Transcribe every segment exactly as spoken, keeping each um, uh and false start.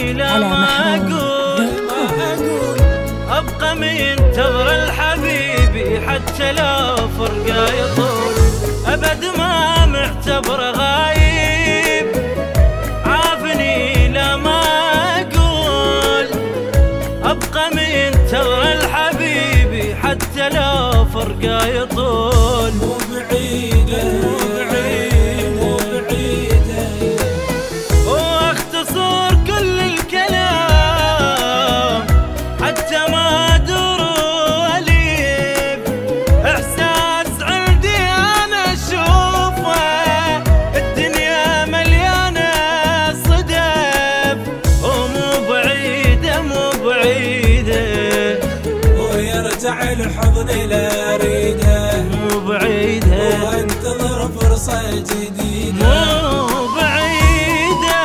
على محروم أبقى منتظر الحبيبي حتى لو فرقه يطول، أبد ما معتبر غايب عافني لا ما أقول. أبقى منتظر الحبيبي حتى لو فرقه يطول. مو بعيدة مو بعيدة مو بعيدة، واختصر كل الكلام حتى ما ادور واليف. احساس عندي انا اشوفه الدنيا مليانه صدف، ومو بعيده مو بعيده ويرجع لحضني لا اريده. مو بعيده وانتظر فرصه جديده. مو بعيده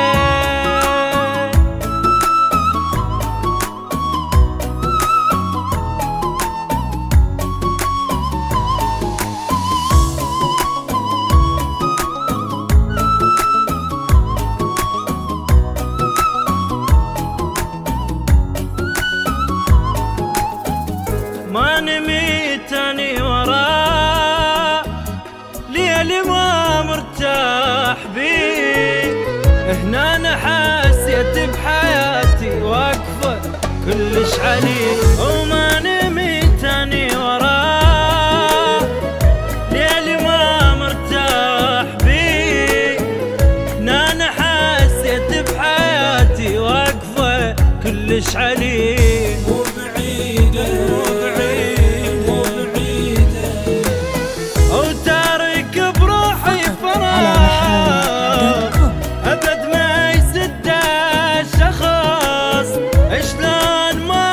ما نميت اني وراه ليالي ما مرتاح بيه. هنا انا حسيت بحياتي واقفه كلش عليه، وما نميت اني وراه ليالي ما مرتاح بيه. هنا انا حسيت بحياتي واقفه كلش عليه. مو بعيده مو بعيده مو بعيده، وتارك بروحي فراغ ابد ما يسد الشخص. شلون ما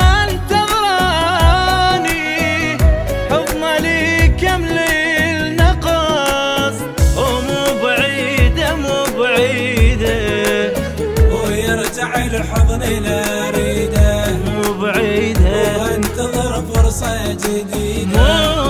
انتظراني حضن لي كمل النقص. ومو بعيده مو بعيده ويرجع لحضني لا اريده. مو بعيده وانتظر فرصه جديده.